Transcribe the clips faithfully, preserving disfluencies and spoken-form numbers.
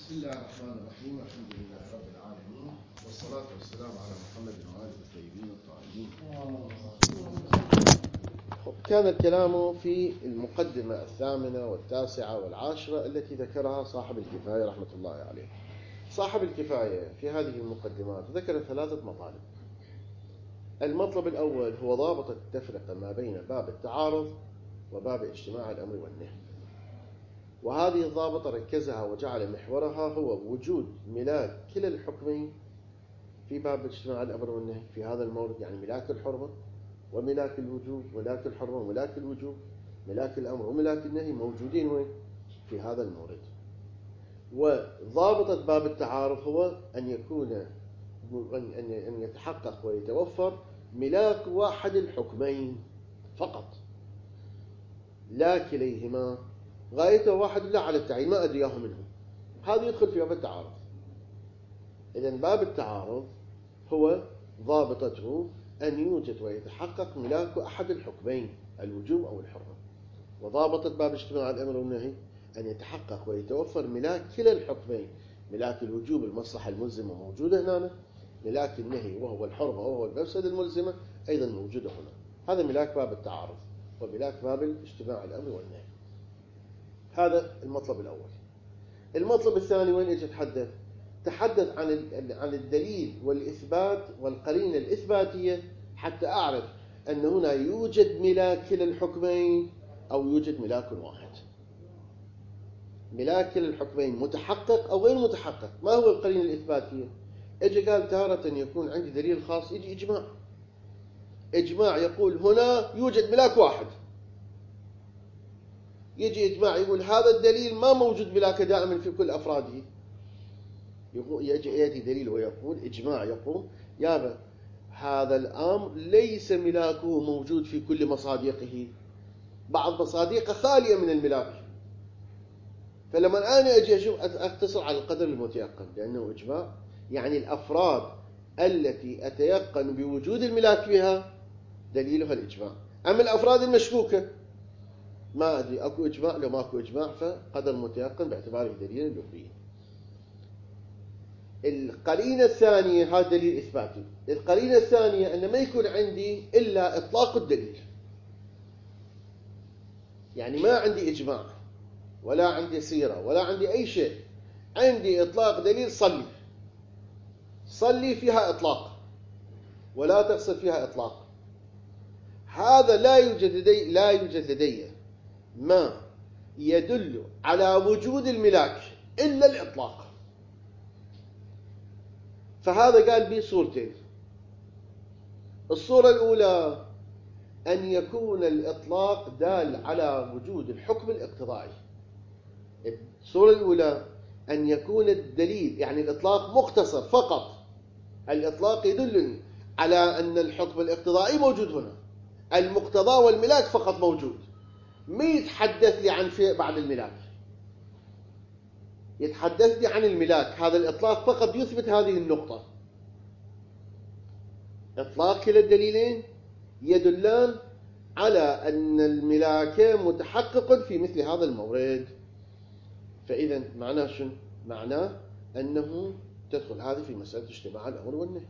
بسم الله الرحمن الرحيم. الحمد لله رب العالمين، والصلاة والسلام على محمد وآله الطيبين الطاهرين. كان الكلام في المقدمة الثامنة والتاسعة والعاشرة التي ذكرها صاحب الكفاية رحمة الله عليه. صاحب الكفاية في هذه المقدمات ذكر ثلاثة مطالب. المطلب الأول هو ضابط التفرقة ما بين باب التعارض وباب اجتماع الأمر والنهي، وهذه الضابطة ركزها وجعل محورها هو وجود ملاك كلا الحكمين في باب اجتماع الأمر والنهي في هذا المورد، يعني ملاك الحرمة وملاك الوجوب، ملاك الحرمة وملاك الوجوب، ملاك الأمر وملاك النهي موجودين وين؟ في هذا المورد. وضابطة باب التعارض هو أن يكون أن يتحقق ويتوفر ملاك واحد الحكمين فقط، لا كليهما، غايته واحد لا على التعيين، ما أدرياه منهم. هذا يدخل في باب التعارض. إذن باب التعارض هو ضابطته أن يوجد ويتحقق ملاك أحد الحكمين الوجوب أو الحرمة. وضابطة باب اجتماع الأمر والنهي أن يتحقق ويتوفر ملاك كلا الحكمين، ملاك الوجوب المصلحة الملزمة موجودة هنا، ملاك النهي وهو الحرمة وهو المفسدة الملزمة أيضا موجودة هنا. هذا ملاك باب التعارض وملاك باب اجتماع الأمر والنهي. هذا المطلب الأول. المطلب الثاني وين يجي يتحدث؟ تحدث عن عن الدليل والإثبات والقرينة الإثباتية حتى أعرف أن هنا يوجد ملاك كلا الحكمين أو يوجد ملاك واحد. ملاك كلا الحكمين متحقق أو غير متحقق. ما هو القرينة الإثباتية؟ إجي قال تارة يكون عندي دليل خاص، يجي إجماع إجماع يقول هنا يوجد ملاك واحد. يجي إجماع يقول هذا الدليل ما موجود ملاكه دائما في كل أفراده. يجي يأتي دليل ويقول إجماع يقول يابا هذا الأمر ليس ملاكه موجود في كل مصادقه، بعض مصادقه خالية من الملاك. فلما أنا أجي أشوف أختصر على القدر المتيقن، لأنه إجماع يعني الأفراد التي أتيقن بوجود الملاك بها دليلها الإجماع. أما الأفراد المشكوكة ما أدري أكو إجماع لو ماكو إجماع، فقدر متيقن باعتباره دليل لغوي. القرينة الثانية، هذا دليل إثباتي. القرينة الثانية أن ما يكون عندي إلا إطلاق الدليل، يعني ما عندي إجماع ولا عندي سيرة ولا عندي أي شيء، عندي إطلاق دليل صلي صلي فيها إطلاق ولا تقصد فيها إطلاق. هذا لا يوجد لدي لا يوجد لدي ما يدل على وجود الملاك إلا الإطلاق. فهذا قال به صورتين. الصورة الأولى أن يكون الإطلاق دال على وجود الحكم الاقتضائي. الصورة الأولى أن يكون الدليل يعني الإطلاق مقتصر فقط، الإطلاق يدلني على أن الحكم الاقتضائي موجود هنا، المقتضى والملاك فقط موجود، ما يتحدث لي عن شيء بعد الملاك، يتحدث لي عن الملاك. هذا الإطلاق فقط يثبت هذه النقطة. إطلاق كلا الدليلين يدلان على أن الملاك متحقق في مثل هذا المورد. فإذا معناه شنو؟ معناه أنه تدخل هذه في مسألة اجتماع الأمر والنهي،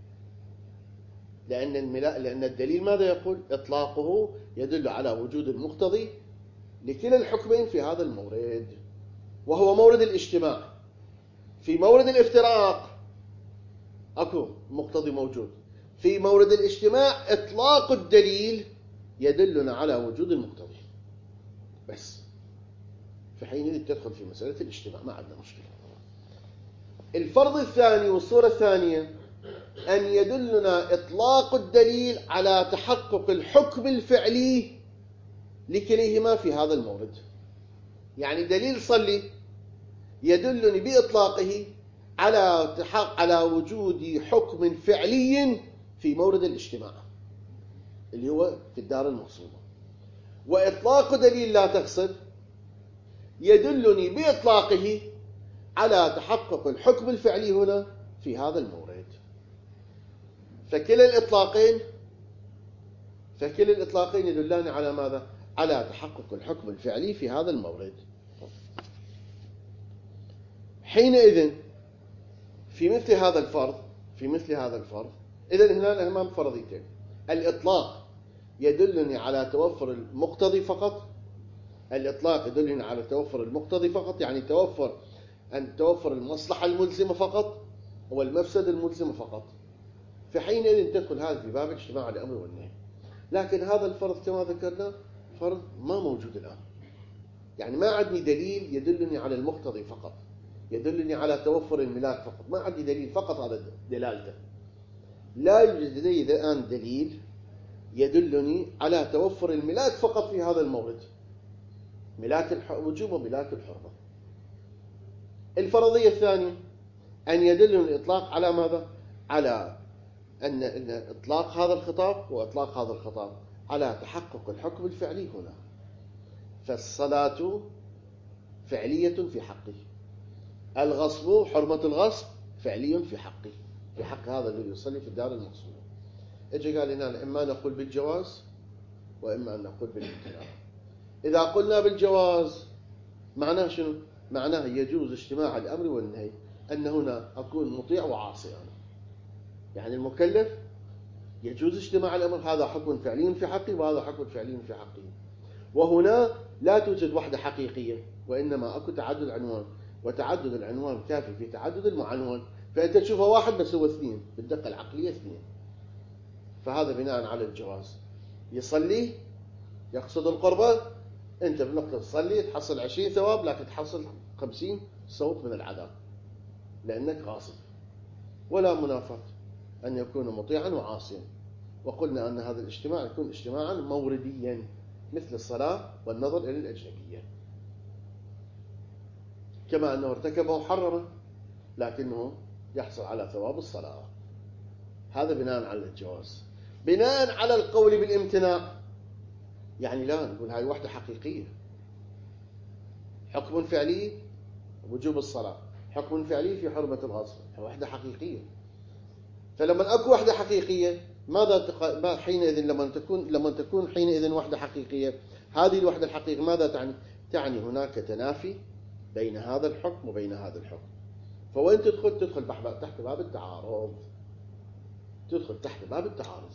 لأن الملاك لأن الدليل ماذا يقول؟ إطلاقه يدل على وجود المقتضي لكلا الحكمين في هذا المورد، وهو مورد الاجتماع. في مورد الافتراق أكو مقتضي موجود، في مورد الاجتماع إطلاق الدليل يدلنا على وجود المقتضي بس. في حينئذ تدخل في مسألة الاجتماع، ما عندنا مشكلة. الفرض الثاني والصورة الثانية أن يدلنا إطلاق الدليل على تحقق الحكم الفعلي لكليهما في هذا المورد. يعني دليل صلي يدلني بإطلاقه على تحقق على وجود حكم فعلي في مورد الاجتماع اللي هو في الدار المقصودة. وإطلاق دليل لا تقصد يدلني بإطلاقه على تحقق الحكم الفعلي هنا في هذا المورد. فكلا الإطلاقين فكلا الإطلاقين يدلان على ماذا؟ على تحقق الحكم الفعلي في هذا المورد. حينئذ في مثل هذا الفرض في مثل هذا الفرض إذن هنا أمام فرضيتين. الإطلاق يدلني على توفر المقتضي فقط. الإطلاق يدلني على توفر المقتضي فقط، يعني توفر أن توفر المصلحة الملزمة فقط والمفسدة الملزمة فقط. في حينئذ تدخل هذا في باب اجتماع الأمر والنهي. لكن هذا الفرض كما ذكرنا فرض ما موجود الآن، يعني ما عندي دليل يدلني على المقتضي فقط، يدلني على توفر الملاك فقط، ما عندي دليل فقط على دلالته. لا يوجد لدي الآن دليل يدلني على توفر الملاك فقط في هذا المورد، ملاك الوجوب وملاك الحرمة. الفرضية الثانية أن يدلني الإطلاق على ماذا؟ على أن أن إطلاق هذا الخطاب وإطلاق هذا الخطاب على تحقق الحكم الفعلي هنا. فالصلاة فعلية في حقه، الغصب حرمة الغصب فعلي في حقه، في حق هذا الذي يصلي في الدار المقصودة. اجى قال لنا إما نقول بالجواز وإما أن نقول بالامتناع. إذا قلنا بالجواز معناه شنو؟ معناه يجوز اجتماع الأمر والنهي، أن هنا أكون مطيع وعاصي أنا، يعني المكلف يجوز اجتماع الأمر، هذا حكم فعلي في حقه وهذا حكم فعلي في حقه. وهنا لا توجد وحدة حقيقية، وإنما أكو تعدد عنوان، وتعدد العنوان كافي في تعدد المعنون. فأنت تشوفه واحد بس هو اثنين، بالدقة العقلية اثنين. فهذا بناء على الجواز. يصلي يقصد القربة، أنت بنقطة تصلي تحصل عشرين ثواب، لكن تحصل خمسين صوت من العذاب لأنك غاصب. ولا منافاة أن يكون مطيعا وعاصيا. وقلنا أن هذا الاجتماع يكون اجتماعا مورديا مثل الصلاة والنظر إلى الأجنبية، كما أنه ارتكب محرما لكنه يحصل على ثواب الصلاة. هذا بناء على الجواز. بناء على القول بالامتناع، يعني لا نقول هاي وحدة حقيقية، حكم فعلي وجوب الصلاة، حكم فعلي في حرمة الغصب، وحدة حقيقية. فلما أكو وحدة حقيقية ماذا تق... حينئذ لما تكون لما تكون حينئذ وحدة حقيقية، هذه الوحدة الحقيقية ماذا تعني؟ تعني هناك تنافي بين هذا الحكم وبين هذا الحكم. فوين تدخل؟ تدخل تحت باب التعارض، تدخل تحت باب التعارض.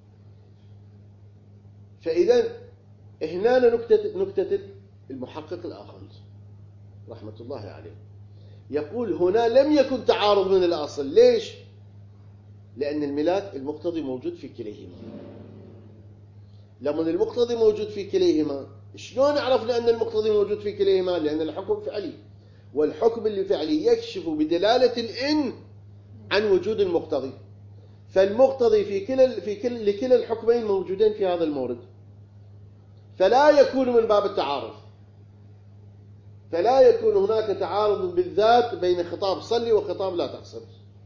فإذا هنا نكتة نكتة المحقق الآخر رحمة الله عليه يقول هنا لم يكن تعارض من الأصل. ليش؟ لأن الملاك المقتضي موجود في كليهما. لما المقتضي موجود في كليهما، شلون عرفنا أن المقتضي موجود في كليهما؟ لأن الحكم فعلي، والحكم الفعلي يكشف بدلالة الإن عن وجود المقتضي. فالمقتضي في كل في كل لكلا الحكمين موجودين في هذا المورد، فلا يكون من باب التعارض. فلا يكون هناك تعارض بالذات بين خطاب صلي وخطاب لا تقصر.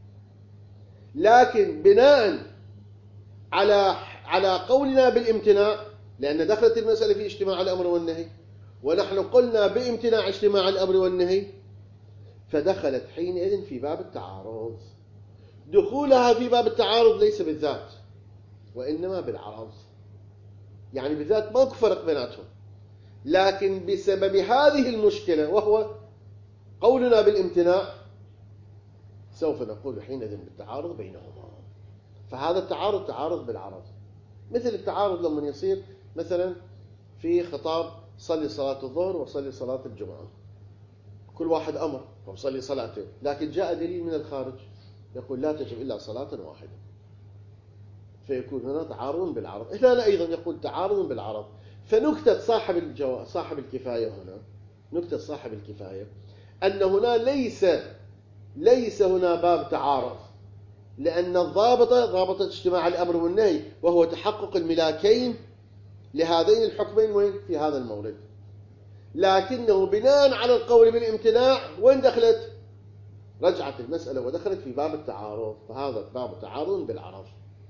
لكن بناء على على قولنا بالامتناع، لأن دخلت المسألة في اجتماع الأمر والنهي، ونحن قلنا بامتناع اجتماع الأمر والنهي، فدخلت حينئذ في باب التعارض. دخولها في باب التعارض ليس بالذات وإنما بالعرض، يعني بالذات ماكو فرق بيناتهم، لكن بسبب هذه المشكلة وهو قولنا بالامتناع سوف نقول حينئذ بالتعارض بينهما. فهذا التعارض تعارض بالعرض، مثل التعارض لما يصير مثلا في خطاب صلي صلاة الظهر وصلي صلاة الجمعة، كل واحد أمر وصلي صلاتين، لكن جاء دليل من الخارج يقول لا تجب إلا صلاة واحدة، فيكون هنا تعارض بالعرض. هنا أيضا يقول تعارض بالعرض. فنكتة صاحب الجو... صاحب الكفاية هنا، نكتة صاحب الكفاية أن هنا ليس ليس هنا باب تعارض، لأن الضابطة ضابطة اجتماع الأمر والنهي، وهو تحقق الملاكين لهذين الحكمين وين؟ في هذا المورد. لكنه بناء على القول بالامتناع وين دخلت؟ رجعت المسألة ودخلت في باب التعارض، فهذا باب تعارض بالعرض.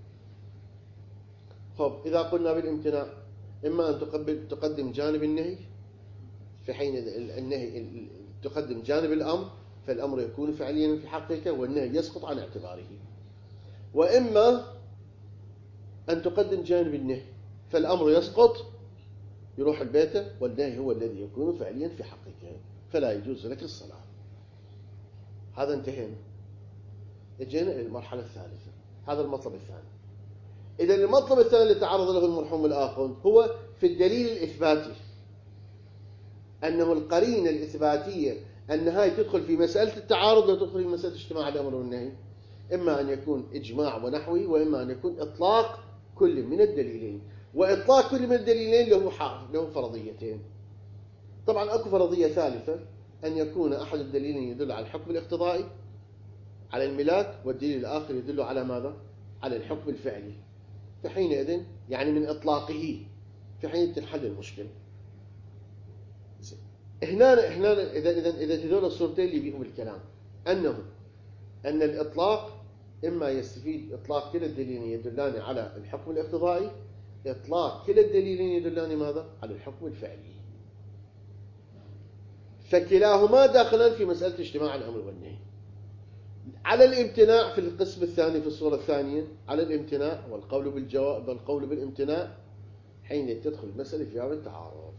خب إذا قلنا بالامتناع إما أن تقبل تقدم جانب النهي، في حين النهي تقدم جانب الأمر، فالأمر يكون فعليا في حقك والنهي يسقط عن اعتباره، وإما أن تقدم جانب النهي فالأمر يسقط يروح البيت، والنهي هو الذي يكون فعليا في حقك، فلا يجوز لك الصلاة. هذا انتهينا. اجينا إلى المرحلة الثالثة، هذا المطلب الثاني. إذا المطلب الثاني اللي تعرض له المرحوم الآخر هو في الدليل الإثباتي، أنه القرينة الإثباتية أن هاي تدخل في مسألة التعارض وتدخل في مسألة اجتماع الأمر والنهي، إما أن يكون إجماع ونحوي، وإما أن يكون إطلاق كل من الدليلين. وإطلاق كل من الدليلين له له فرضيتين. طبعا أكو فرضية ثالثة، أن يكون أحد الدليلين يدل على الحكم الاقتضائي على الملاك، والدليل الآخر يدل على ماذا؟ على الحكم الفعلي. فحينئذ يعني من إطلاقه في حين تنحل المشكلة. هنا هنا إذا إذا إذا هذول الصورتين اللي بيهم الكلام، أنه أن الإطلاق إما يستفيد إطلاق كلا الدليلين يدلان على الحكم الاقتضائي، إطلاق كلا الدليلين يدلان ماذا؟ على الحكم الفعلي. فكلاهما داخلان في مسألة اجتماع الأمر والنهي. على الامتناع في القسم الثاني في الصورة الثانية، على الامتناع والقول بالجواب والقول بالامتناع حين تدخل المسألة في باب التعارض.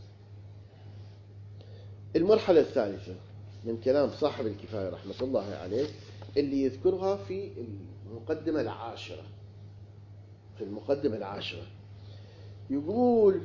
المرحلة الثالثة من كلام صاحب الكفاية رحمة الله عليه اللي يذكرها في المقدمة العاشرة. في المقدمة العاشرة يقول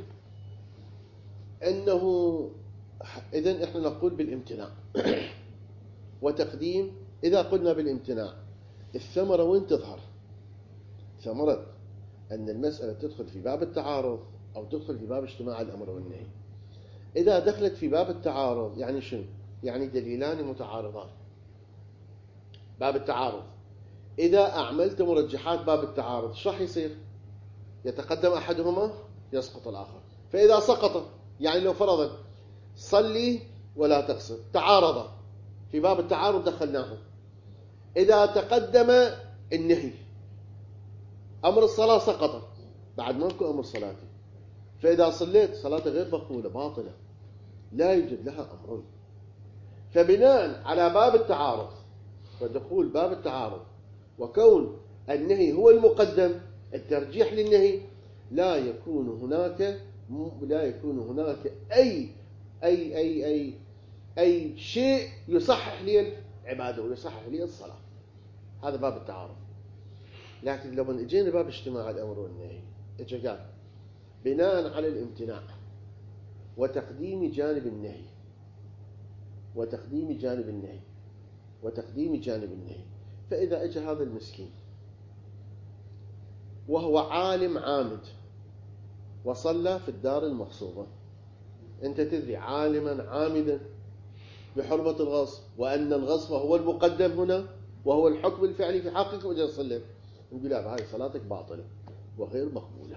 أنه إذن إحنا نقول بالامتناع وتقديم. إذا قلنا بالامتناع الثمرة وين تظهر؟ ثمرة أن المسألة تدخل في باب التعارض أو تدخل في باب اجتماع الأمر والنهي. إذا دخلت في باب التعارض يعني شنو؟ يعني دليلان متعارضان. باب التعارض إذا أعملت مرجحات باب التعارض شو راح يصير؟ يتقدم أحدهما يسقط الآخر. فإذا سقط يعني لو فرضا صلي ولا تقصر تعارض، في باب التعارض دخلناه. إذا تقدم النهي أمر الصلاة سقط بعد ما نكون أمر صلاتي. فإذا صليت صلاة غير مقبولة باطلة لا يوجد لها أمر. فبناء على باب التعارض ودخول باب التعارض وكون النهي هو المقدم، الترجيح للنهي، لا يكون هناك لا يكون هناك أي أي أي أي أي شيء يصحح لي العبادة ويصحح لي الصلاة. هذا باب التعارض. لكن لو اجينا باب اجتماع الأمر والنهي اجى قال بناء على الامتناع وتقديم جانب النهي وتقديم جانب النهي وتقديم جانب النهي. فإذا اجى هذا المسكين وهو عالم عامد وصلى في الدار المغصوبة، أنت تدري عالما عامدا بحرمة الغصب وأن الغصب هو المقدم هنا وهو الحكم الفعلي في حقك، وجه صليت، نقول لا هذه صلاتك باطلة وغير مقبولة.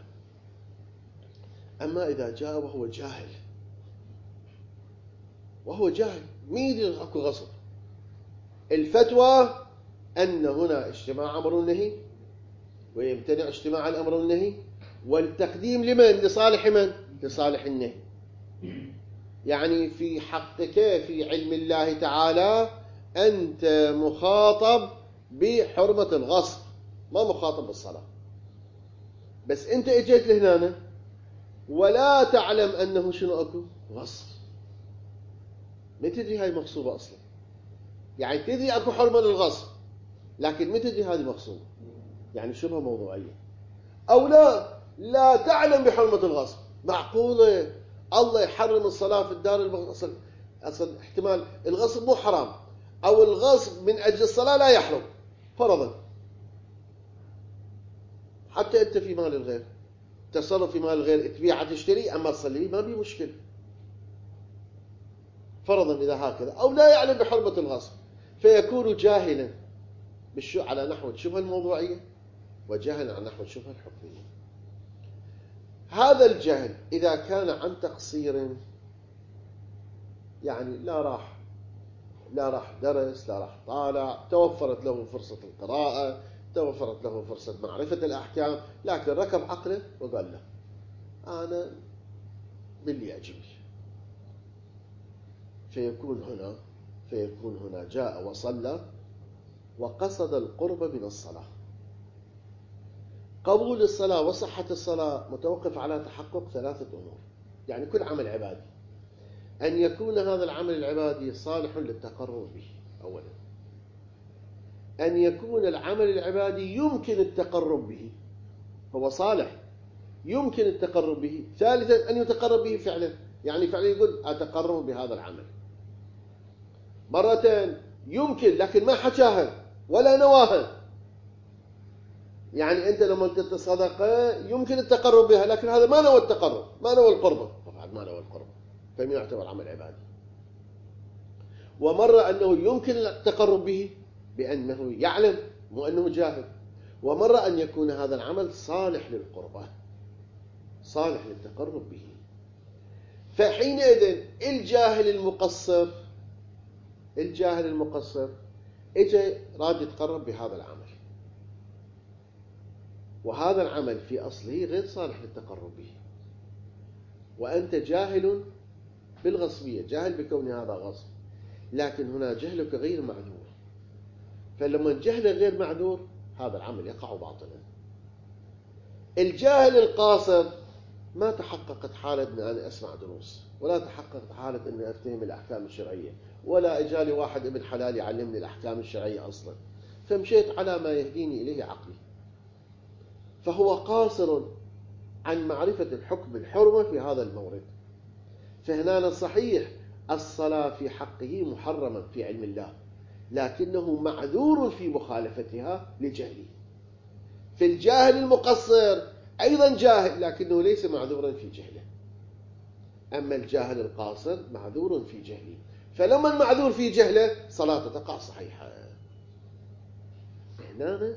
أما إذا جاء وهو جاهل وهو جاهل مين يدري أكو غصب، الفتوى أن هنا اجتماع أمر والنهي ويمتنع اجتماع الأمر والنهي، والتقديم لمن؟ لصالح من؟ لصالح النهي. يعني في حقك في علم الله تعالى أنت مخاطب بحرمة الغصب، ما مخاطب بالصلاة. بس أنت اجيت لهنا ولا تعلم أنه شنو أكو غصب، ما تدري هاي مغصوبة أصلا. يعني تدري أكو حرمة للغصب لكن ما تدري هذه مغصوبة، يعني شبه موضوعية. أو لا لا تعلم بحرمة الغصب. معقولة الله يحرم الصلاة في الدار المغصوبة؟ أصلا احتمال الغصب مو حرام أو الغصب من أجل الصلاة لا يحرم فرضا. حتى أنت في مال الغير تصرف في مال الغير تبيع تشتري، أما تصلي ما بي مشكلة فرضا إذا هكذا. أو لا يعلم بحرمة الغصب فيكون جاهلا بالشو على نحو الشبهة الموضوعية وجاهلا على نحو الشبهة الحكمية. هذا الجهل إذا كان عن تقصير، يعني لا راح لا راح درس لا راح طالع، توفرت له فرصة القراءة، توفرت له فرصة معرفة الأحكام، لكن ركب عقله وقال له أنا باللي يعجبني. فيكون هنا فيكون هنا جاء وصلى وقصد القرب من الصلاة. قبول الصلاة وصحة الصلاة متوقف على تحقق ثلاثة أمور. يعني كل عمل عبادي أن يكون هذا العمل العبادي صالح للتقرب به أولا، أن يكون العمل العبادي يمكن التقرب به، هو صالح يمكن التقرب به. ثالثا أن يتقرب به فعلا، يعني فعلا يقول أتقرب بهذا العمل. مرتين يمكن لكن ما حكاها ولا نواها، يعني أنت لما تتصدق يمكن التقرب بها لكن هذا ما نوى التقرب، ما نوى القربة، ما نوى القربة، فمن يعتبر عمل عبادي. ومرة أنه يمكن التقرب به بأنه يعلم مو أنه جاهل. ومرة أن يكون هذا العمل صالح للقربة، صالح للتقرب به. فحينئذ الجاهل المقصر الجاهل المقصر اجى راد يتقرب بهذا العمل، وهذا العمل في أصله غير صالح للتقرب به، وأنت جاهل بالغصبية، جاهل بكون هذا غصب، لكن هنا جهلك غير معذور. فلما الجهل غير معذور هذا العمل يقع باطلا. الجاهل القاصر ما تحققت حالة أن أنا أسمع دروس، ولا تحققت حالة أن أفتهم الأحكام الشرعية، ولا إجالي واحد ابن حلال يعلمني الأحكام الشرعية أصلا، فمشيت على ما يهديني إليه عقلي، فهو قاصر عن معرفة الحكم الحرمة في هذا المورد. فهنا صحيح الصلاة في حقه محرمة في علم الله، لكنه معذور في مخالفتها لجهله. في الجاهل المقصر أيضا جاهل لكنه ليس معذورا في جهله، أما الجاهل القاصر معذور في جهله، فلما المعذور في جهله صلاته تقع صحيحة. هنا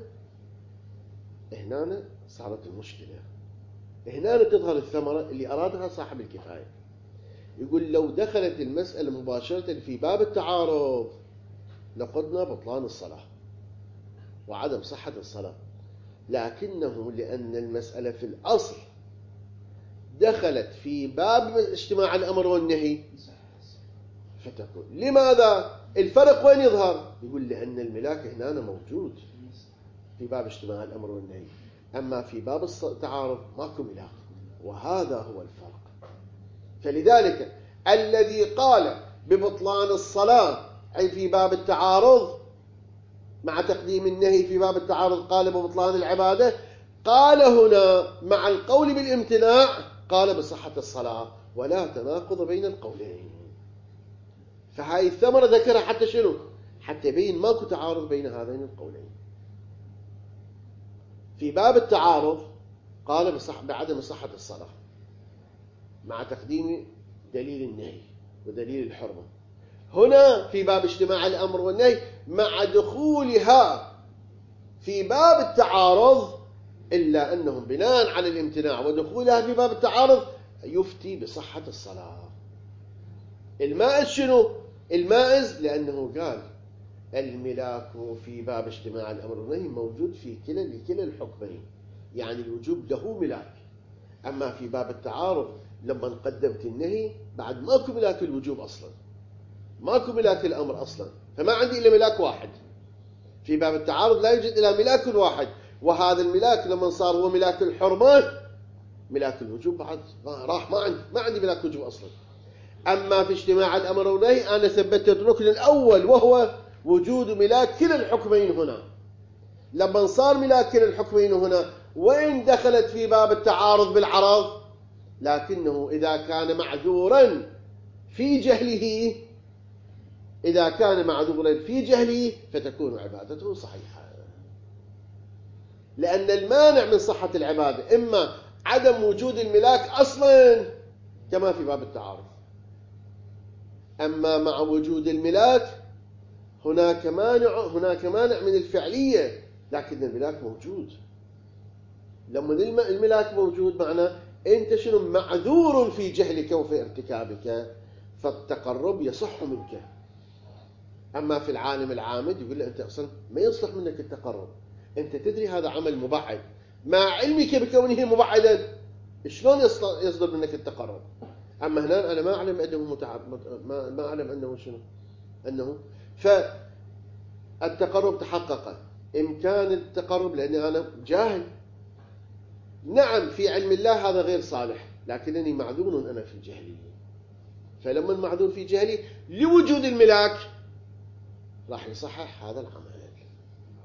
هنا صارت المشكلة، هنا تظهر الثمرة اللي أرادها صاحب الكفاية. يقول لو دخلت المسألة مباشرة في باب التعارض لقدنا بطلان الصلاة وعدم صحة الصلاة، لكنه لأن المسألة في الأصل دخلت في باب اجتماع الأمر والنهي فتكون. لماذا؟ الفرق وين يظهر؟ يقول لأن الملاك هنا موجود في باب اجتماع الأمر والنهي، أما في باب التعارض ماكو ملاك، وهذا هو الفرق. فلذلك الذي قال ببطلان الصلاة أي في باب التعارض مع تقديم النهي في باب التعارض قال ببطلان العبادة، قال هنا مع القول بالامتناع قال بصحة الصلاة، ولا تناقض بين القولين. فهاي الثمرة ذكرها حتى شنو؟ حتى يبين ماكو تعارض بين هذين القولين. في باب التعارض قال بصح بعدم صحة الصلاة مع تقديم دليل النهي ودليل الحرمة. هنا في باب اجتماع الأمر والنهي مع دخولها في باب التعارض، إلا أنهم بناء على الامتناع ودخولها في باب التعارض يفتي بصحة الصلاة. المائز شنو؟ المائز لأنه قال الملاك في باب اجتماع الأمر والنهي موجود في كلا لكلا الحكمين، يعني الوجوب له ملاك. أما في باب التعارض لما قدمت النهي بعد ماكو ملاك الوجوب أصلا، ماكو ملاك الأمر أصلا، فما عندي إلا ملاك واحد. في باب التعارض لا يوجد إلا ملاك واحد، وهذا الملاك لما صار هو ملاك الحرمة ملاك الوجوب بعد راح، ما عندي ما عندي ملاك وجوب أصلا. أما في اجتماع الأمر والنهي أنا ثبتت الركن الأول وهو وجود ملاك كلا الحكمين هنا. لما صار ملاك كلا الحكمين هنا وين دخلت في باب التعارض بالعرض؟ لكنه إذا كان معذورا في جهله إذا كان معذورا في جهله فتكون عبادته صحيحة، لأن المانع من صحة العبادة إما عدم وجود الملاك أصلا كما في باب التعارض، أما مع وجود الملاك هناك مانع هناك مانع من الفعلية، لكن الملاك موجود. لما الملاك موجود معناه أنت شنو؟ معذور في جهلك وفي ارتكابك، فالتقرب يصح منك. أما في العالم العامد يقول له أنت أصلا ما يصلح منك التقرب، أنت تدري هذا عمل مبعد، مع علمك بكونه مبعدا شلون يصدر منك التقرب؟ أما هنا أنا ما أعلم أنه متعب، ما ما أعلم أنه شنو أنه، فالتقرب تحقق إمكان التقرب لأني أنا جاهل. نعم في علم الله هذا غير صالح، لكنني معذور أنا في جهلي، فلما المعذور في جهلي لوجود الملاك راح يصحح هذا العمل.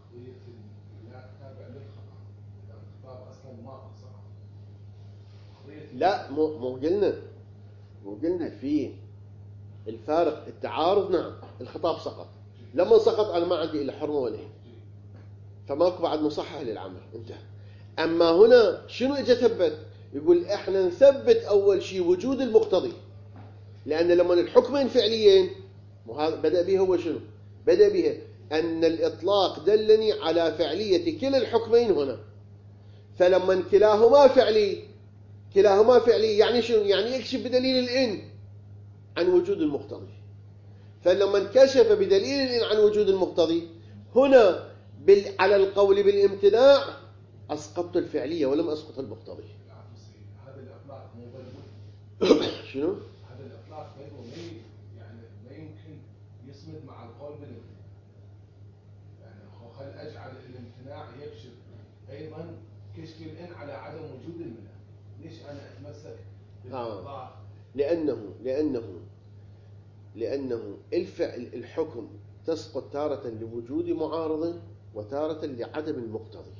لا مو مو قلنا مو قلنا في الفارق التعارض. نعم الخطاب سقط، لما سقط أنا ما عندي إلا حرمة ولا فماكو بعد مصحح للعمل، انتهى. أما هنا شنو اجى ثبت؟ يقول احنا نثبت أول شيء وجود المقتضي، لأن لما الحكمين فعليين وهذا بدأ به هو شنو؟ بدأ به أن الإطلاق دلني على فعلية كلا الحكمين هنا، فلما كلاهما فعلي كلاهما فعلي يعني شنو؟ يعني يكشف بدليل الإن عن وجود المقتضي. فلما انكشف بدليل الإن عن وجود المقتضي هنا بال... على القول بالامتناع أسقطت الفعلية ولم أسقط المقتضي. هذا الإطلاق مو بلبل. شنو؟ هذا الإطلاق بلبل يعني ما يمكن يصمد مع القول بالامتناع. يعني خل أجعل الامتناع يكشف أيضا كشف الإن على عدم وجود المنع. ليش أنا أتمسك بالإطلاق؟ آه. لأنه لأنه لأنه الفعل الحكم تسقط تارة لوجود معارض وتارة لعدم المقتضي.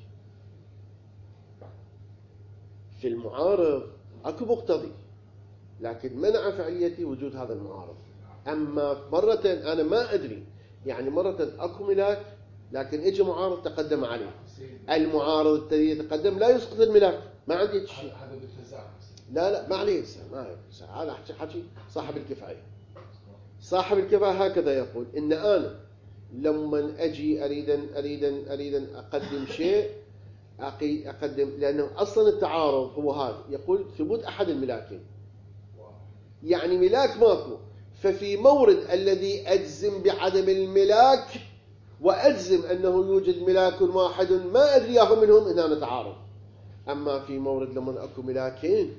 في المعارض أكو مقتضي لكن منع فعليتي وجود هذا المعارض. أما مرة أنا ما أدري، يعني مرة أكو ملاك لكن إجا معارض تقدم عليه، المعارض الذي يتقدم لا يسقط الملاك، ما عندي شيء. هذا بالفزاع. لا لا ما عليه ما عليه. هذا حكي حكي صاحب الكفاية. صاحب الكفاية هكذا يقول إن أنا لما أجي أريدا أريدا أريدا أقدم شيء أقدم، لأنه أصلا التعارض هو هذا، يقول ثبوت أحد الملاكين، يعني ملاك ماكو، ففي مورد الذي أجزم بعدم الملاك وأجزم أنه يوجد ملاك واحد ما أدري ياهو منهم هنا نتعارض. أما في مورد لما أكو ملاكين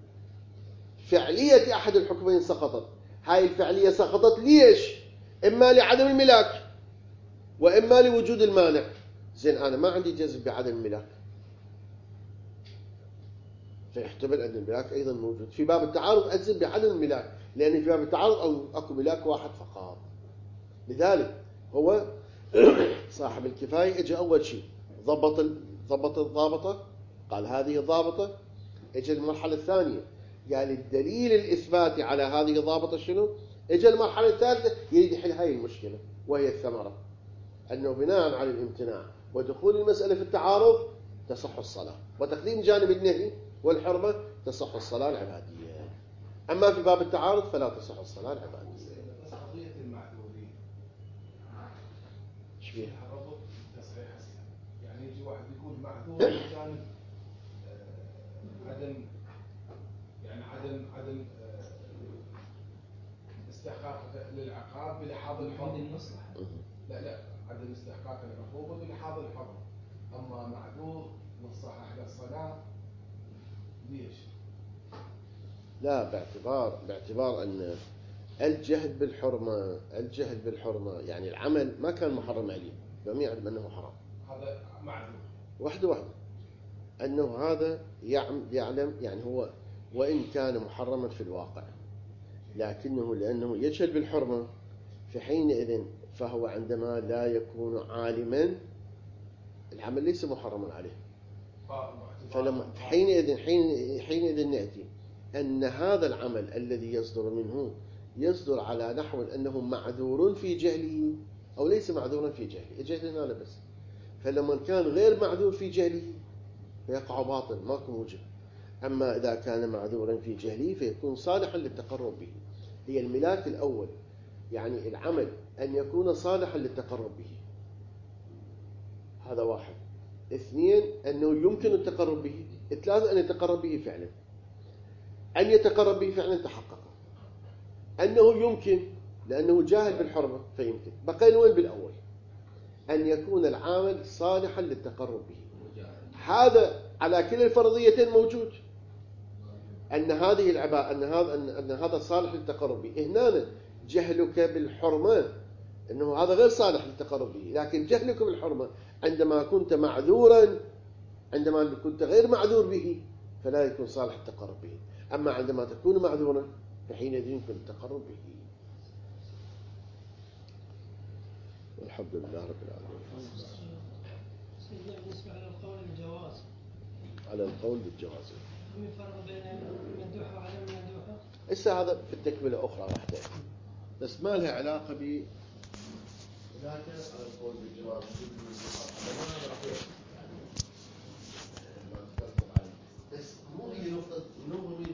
فعلية أحد الحكمين سقطت، هاي الفعلية سقطت ليش؟ إما لعدم الملاك وإما لوجود المانع. زين أنا ما عندي جزم بعدم الملاك، فيحتمل أن الملاك أيضا موجود. في باب التعارض أجزم بعدم الملاك، لأن في باب التعارض أو أكو ملاك واحد فقط. لذلك هو صاحب الكفاية اجى أول شيء ضبط ضبط الضابطة، قال هذه الضابطة. اجى المرحلة الثانية قال الدليل الإثباتي على هذه الضابطة شنو؟ اجى المرحلة الثالثة يريد يحل هاي المشكلة وهي الثمرة، أنه بناء على الامتناع ودخول المسألة في التعارض تصح الصلاة، وتقديم جانب النهي والحرمة تصح الصلاة العبادية. أما في باب التعارض فلا تصح الصلاة العبادية. بس قضية المعذورين ايش فيها؟ الربط تصحيح السنة، يعني يجي واحد يقول معذور بجانب عدم يعني عدم عدم استحقاق للعقاب بلحاظ الحرمة. لا لا عدم استحقاق العقوبة بلحاظ الحرمة. أما معذور والصحح للصلاة ليش؟ لا باعتبار باعتبار أن الجهل بالحرمة الجهل بالحرمة يعني العمل ما كان محرم عليه لم يعلم أنه حرام. هذا معذور. واحدة واحدة أنه هذا يعلم يعني هو وإن كان محرما في الواقع لكنه لأنه يجهل بالحرمة فحينئذ فهو عندما لا يكون عالما العمل ليس محرما عليه. فلما حينئذ حين حينئذ نأتي أن هذا العمل الذي يصدر منه يصدر على نحو أنه معذور في جهله أو ليس معذورا في جهله. جهلنا لا بس. فلما كان غير معذور في جهله فيقع باطل ماكو موجب. أما إذا كان معذورا في جهله فيكون صالحا للتقرب به. هي الملاك الأول يعني العمل أن يكون صالحا للتقرب به، هذا واحد. اثنين أنه يمكن التقرب به. ثلاثة أن يتقرب به فعلا. أن يتقرب به فعلا تحقق. أنه يمكن لأنه جاهل بالحرمة فيمكن. بقينا وين بالأول؟ أن يكون العامل صالحا للتقرب به. هذا على كل الفرضيتين موجود. أن هذه العباءة أن هذا أن, أن هذا صالح للتقرب به. هنا جهلك بالحرمة أنه هذا غير صالح للتقرب به، لكن جهلك بالحرمة عندما كنت معذورا عندما كنت غير معذور به فلا يكون صالح التقرب به. أما عندما تكون معذورا فحينئذ يمكن التقرب به. والحمد لله رب العالمين. بالنسبة على القول بالجواز. على القول بالجواز. هم يفرقوا بين المندوحة وعدم المندوحة؟ هسه هذا في التكملة أخرى راح تأتي، بس ما لها علاقة ب لا على القول بالجواز.